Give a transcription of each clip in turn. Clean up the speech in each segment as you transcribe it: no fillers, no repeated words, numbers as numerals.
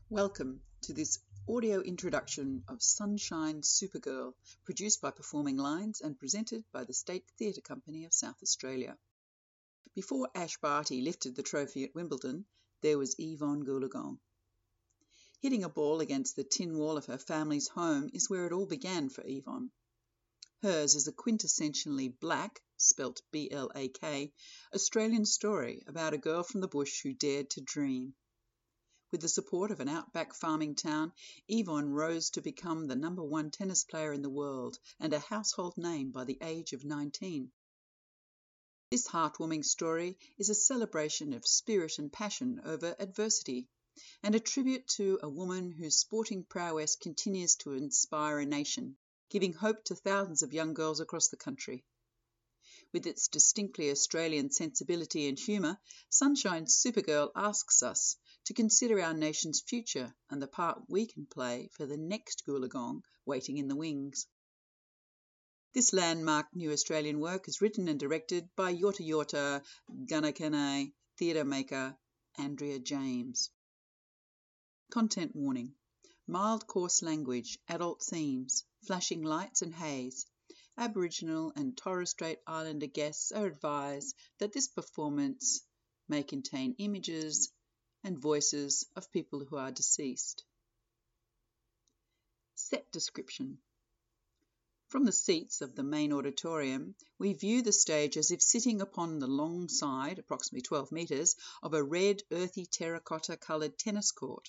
Welcome to this audio introduction of Sunshine Supergirl, produced by Performing Lines and presented by the State Theatre Company of South Australia. Before Ash Barty lifted the trophy at Wimbledon, there was Yvonne Goolagong. Hitting a ball against the tin wall of her family's home is where it all began for Yvonne. Hers is a quintessentially black, spelt B-L-A-K, Australian story about a girl from the bush who dared to dream. With the support of an outback farming town, Yvonne rose to become the #1 tennis player in the world and a household name by the age of 19. This heartwarming story is a celebration of spirit and passion over adversity, and a tribute to a woman whose sporting prowess continues to inspire a nation, giving hope to thousands of young girls across the country. With its distinctly Australian sensibility and humour, Sunshine Supergirl asks us to consider our nation's future and the part we can play for the next Goolagong waiting in the wings. This landmark new Australian work is written and directed by Yorta Yorta Gunakene theatre maker Andrea James. Content warning: mild coarse language, adult themes, flashing lights and haze. Aboriginal and Torres Strait Islander guests are advised that this performance may contain images and voices of people who are deceased. Set description. From the seats of the main auditorium, we view the stage as if sitting upon the long side, approximately 12 metres, of a red, earthy terracotta-coloured tennis court.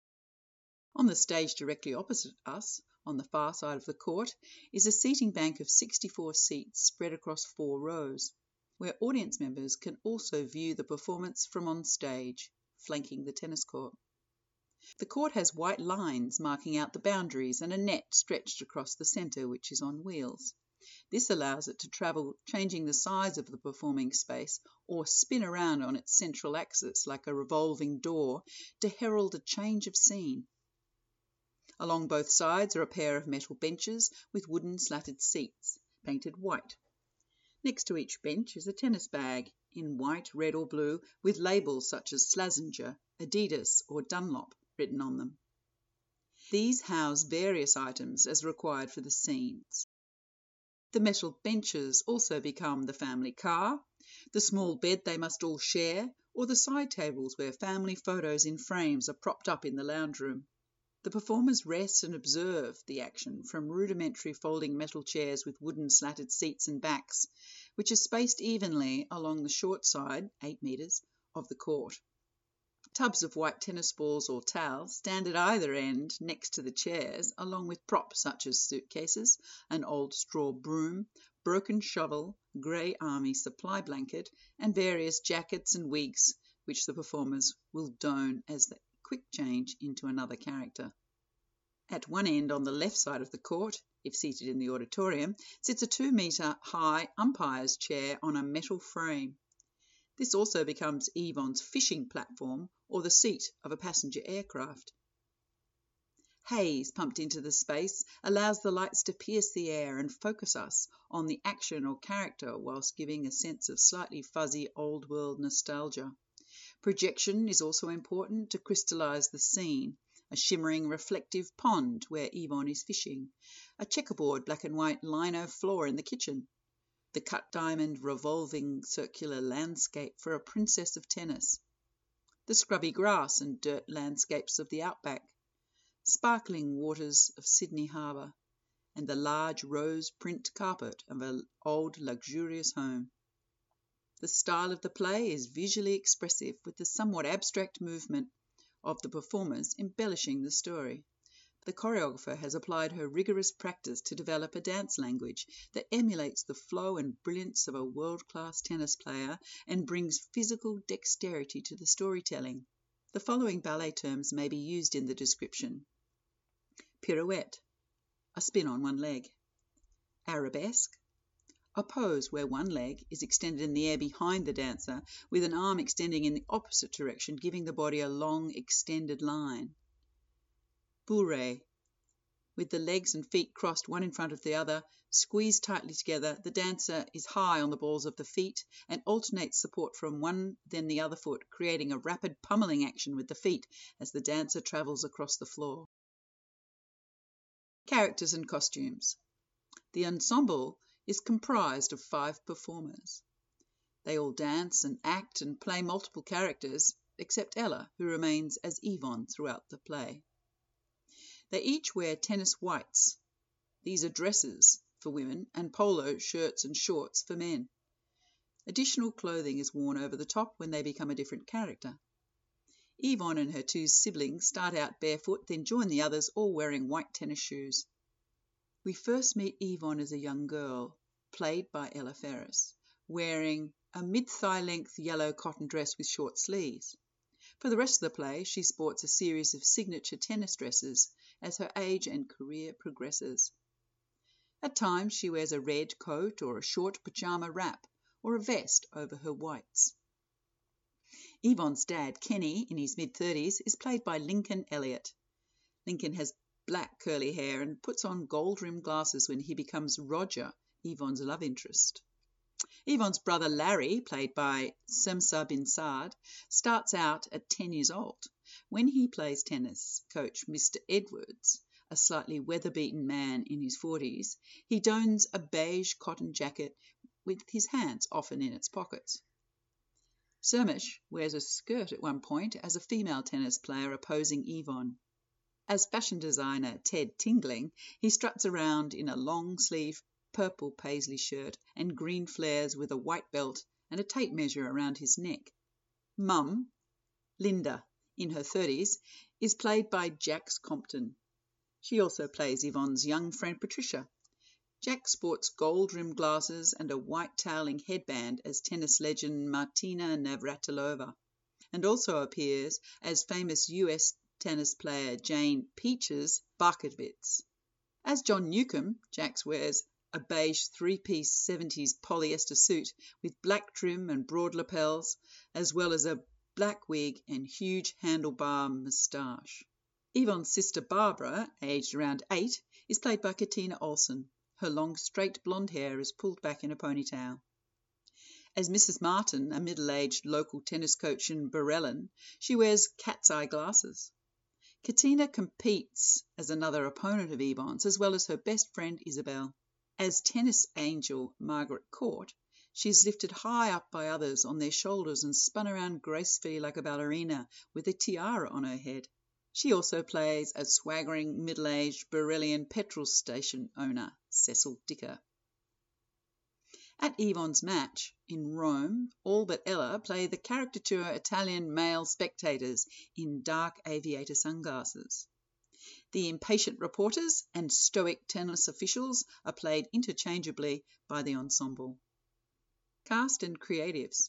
On the stage directly opposite us, on the far side of the court, is a seating bank of 64 seats spread across 4 rows, where audience members can also view the performance from on stage, flanking the tennis court. The court has white lines marking out the boundaries and a net stretched across the centre, which is on wheels. This allows it to travel, changing the size of the performing space or spin around on its central axis like a revolving door to herald a change of scene. Along both sides are a pair of metal benches with wooden slatted seats, painted white. Next to each bench is a tennis bag, in white, red or blue, with labels such as Slazenger, Adidas or Dunlop written on them. These house various items as required for the scenes. The metal benches also become the family car, the small bed they must all share, or the side tables where family photos in frames are propped up in the lounge room. The performers rest and observe the action from rudimentary folding metal chairs with wooden slatted seats and backs, which are spaced evenly along the short side, 8 metres, of the court. Tubs of white tennis balls or towels stand at either end next to the chairs, along with props such as suitcases, an old straw broom, broken shovel, grey army supply blanket, and various jackets and wigs, which the performers will don as they quick change into another character. At one end on the left side of the court, if seated in the auditorium, sits a 2-metre high umpire's chair on a metal frame. This also becomes Yvonne's fishing platform or the seat of a passenger aircraft. Haze pumped into the space allows the lights to pierce the air and focus us on the action or character whilst giving a sense of slightly fuzzy old world nostalgia. Projection is also important to crystallise the scene. A shimmering reflective pond where Yvonne is fishing, a checkerboard black and white lino floor in the kitchen, the cut diamond revolving circular landscape for a princess of tennis, the scrubby grass and dirt landscapes of the outback, sparkling waters of Sydney Harbour, and the large rose print carpet of an old luxurious home. The style of the play is visually expressive, with the somewhat abstract movement of the performers embellishing the story. The choreographer has applied her rigorous practice to develop a dance language that emulates the flow and brilliance of a world-class tennis player and brings physical dexterity to the storytelling. The following ballet terms may be used in the description: pirouette, a spin on one leg; arabesque, a pose where one leg is extended in the air behind the dancer with an arm extending in the opposite direction, giving the body a long extended line; bourrée, With the legs and feet crossed one in front of the other, squeezed tightly together, the dancer is high on the balls of the feet and alternates support from one then the other foot, creating a rapid pummeling action with the feet as the dancer travels across the floor. Characters and costumes. The ensemble is comprised of 5 performers. They all dance and act and play multiple characters, except Ella, who remains as Yvonne throughout the play. They each wear tennis whites. These are dresses for women and polo shirts and shorts for men. Additional clothing is worn over the top when they become a different character. Yvonne and her 2 siblings start out barefoot, then join the others, all wearing white tennis shoes. We first meet Yvonne as a young girl, played by Ella Ferris, wearing a mid-thigh length yellow cotton dress with short sleeves. For the rest of the play, she sports a series of signature tennis dresses as her age and career progresses. At times, she wears a red coat or a short pajama wrap or a vest over her whites. Yvonne's dad, Kenny, in his mid-30s, is played by Lincoln Elliott. Lincoln has black curly hair and puts on gold-rimmed glasses when he becomes Roger, Yvonne's love interest. Yvonne's brother Larry, played by Semsa bin Saad, starts out at 10 years old. When he plays tennis coach Mr. Edwards, a slightly weather-beaten man in his 40s, he dons a beige cotton jacket with his hands often in its pockets. Sermish wears a skirt at one point as a female tennis player opposing Yvonne. As fashion designer Ted Tingling, he struts around in a long-sleeve purple paisley shirt and green flares with a white belt and a tape measure around his neck. Mum, Linda, in her 30s, is played by Jax Compton. She also plays Yvonne's young friend Patricia. Jack sports gold-rimmed glasses and a white toweling headband as tennis legend Martina Navratilova, and also appears as famous US tennis player Jane Peaches Barkovitz. As John Newcombe, Jax wears a beige 3-piece 70s polyester suit with black trim and broad lapels, as well as a black wig and huge handlebar moustache. Yvonne's sister Barbara, aged around 8, is played by Katina Olsen. Her long, straight blonde hair is pulled back in a ponytail. As Mrs. Martin, a middle-aged local tennis coach in Barellon, she wears cat's eye glasses. Katina competes as another opponent of Yvonne's, as well as her best friend Isabel. As tennis angel Margaret Court, she is lifted high up by others on their shoulders and spun around gracefully like a ballerina with a tiara on her head. She also plays a swaggering middle-aged Barellian petrol station owner, Cecil Dicker. At Yvonne's match in Rome, all but Ella play the caricature Italian male spectators in dark aviator sunglasses. The impatient reporters and stoic tennis officials are played interchangeably by the ensemble. Cast and creatives.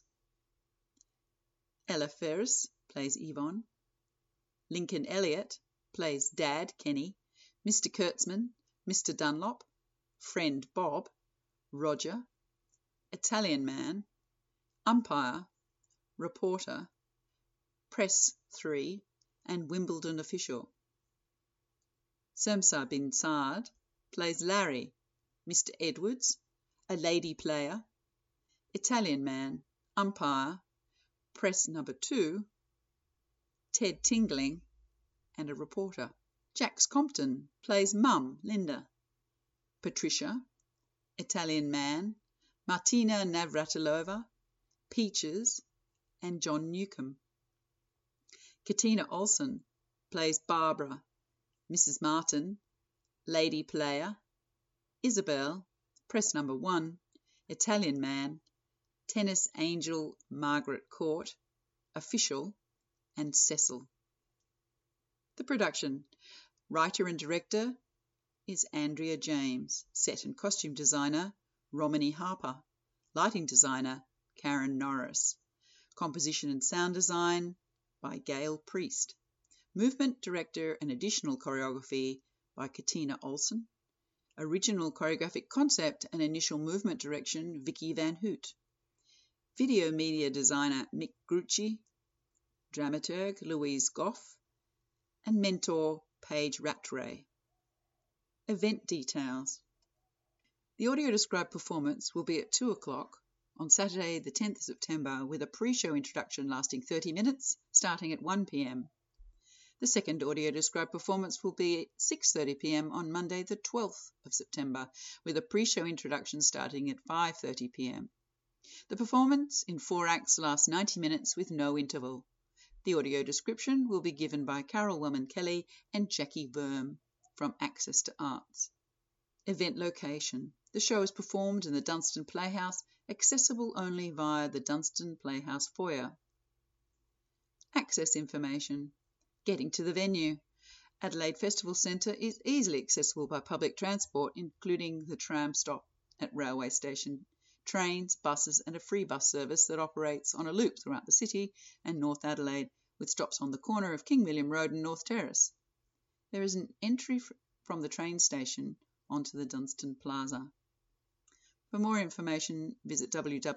Ella Ferris plays Yvonne. Lincoln Elliott plays Dad Kenny, Mr. Kurtzman, Mr. Dunlop, Friend Bob, Roger, Italian Man, Umpire, Reporter, Press 3, and Wimbledon Official. Semsa bin Saad plays Larry, Mr. Edwards, a lady player, Italian Man, Umpire, Press number 2, Ted Tingling, and a reporter. Jax Compton plays Mum, Linda, Patricia, Italian Man, Martina Navratilova, Peaches, and John Newcombe. Katina Olsen plays Barbara, Mrs. Martin, lady player, Isabel, Press number 1, Italian Man, tennis angel Margaret Court, official, and Cecil. The production. Writer and director is Andrea James. Set and costume designer Romany Harper. Lighting designer Karen Norris. Composition and sound design by Gail Priest. Movement director and additional choreography by Katina Olsen. Original choreographic concept and initial movement direction Vicky Van Hoot. Video media designer Mick Grucci. Dramaturg Louise Goff, and mentor Paige Rattray. Event details. The audio described performance will be at 2 o'clock on Saturday the 10th of September with a pre-show introduction lasting 30 minutes starting at 1 p.m. The second audio described performance will be at 6:30 p.m. on Monday the 12th of September with a pre-show introduction starting at 5:30 p.m. The performance in 4 acts lasts 90 minutes with no interval. The audio description will be given by Carol Wellman-Kelly and Jackie Worm from Access to Arts. Event location. The show is performed in the Dunstan Playhouse, accessible only via the Dunstan Playhouse foyer. Access information. Getting to the venue. Adelaide Festival Centre is easily accessible by public transport, including the tram stop at railway station, trains, buses and a free bus service that operates on a loop throughout the city and North Adelaide, with stops on the corner of King William Road and North Terrace. There is an entry from the train station onto the Dunstan Plaza. For more information, visit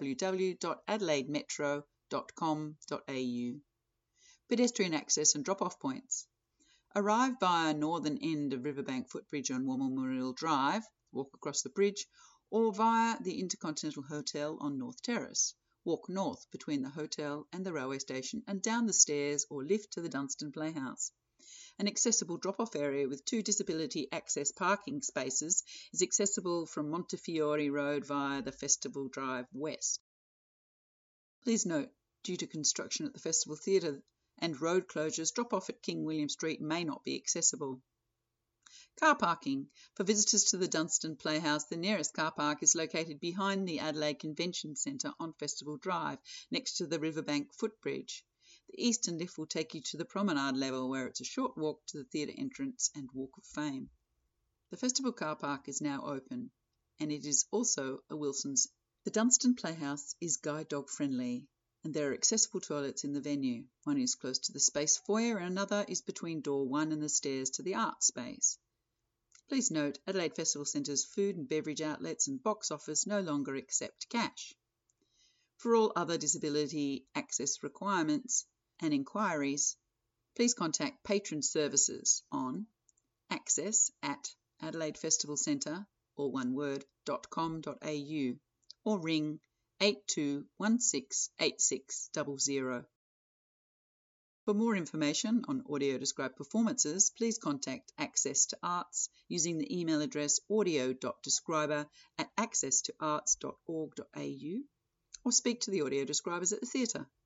www.adelaidemetro.com.au. Pedestrian access and drop-off points. Arrive via northern end of Riverbank Footbridge on Wommelmerill Drive, walk across the bridge, or via the Intercontinental Hotel on North Terrace. Walk north between the hotel and the railway station and down the stairs or lift to the Dunstan Playhouse. An accessible drop-off area with 2 disability access parking spaces is accessible from Montefiore Road via the Festival Drive West. Please note, due to construction at the Festival Theatre and road closures, drop-off at King William Street may not be accessible. Car parking. For visitors to the Dunstan Playhouse, the nearest car park is located behind the Adelaide Convention Centre on Festival Drive, next to the Riverbank Footbridge. The eastern lift will take you to the promenade level, where it's a short walk to the theatre entrance and Walk of Fame. The festival car park is now open, and it is also a Wilson's. The Dunstan Playhouse is guide dog friendly, and there are accessible toilets in the venue. One is close to the space foyer and another is between door 1 and the stairs to the art space. Please note, Adelaide Festival Centre's food and beverage outlets and box office no longer accept cash. For all other disability access requirements and inquiries, please contact Patron Services on access@adelaidefestivalcentre, all one word, .com.au or ring 82168600. For more information on audio described performances, please contact Access to Arts using the email address audio.describer@accesstoarts.org.au or speak to the audio describers at the theatre.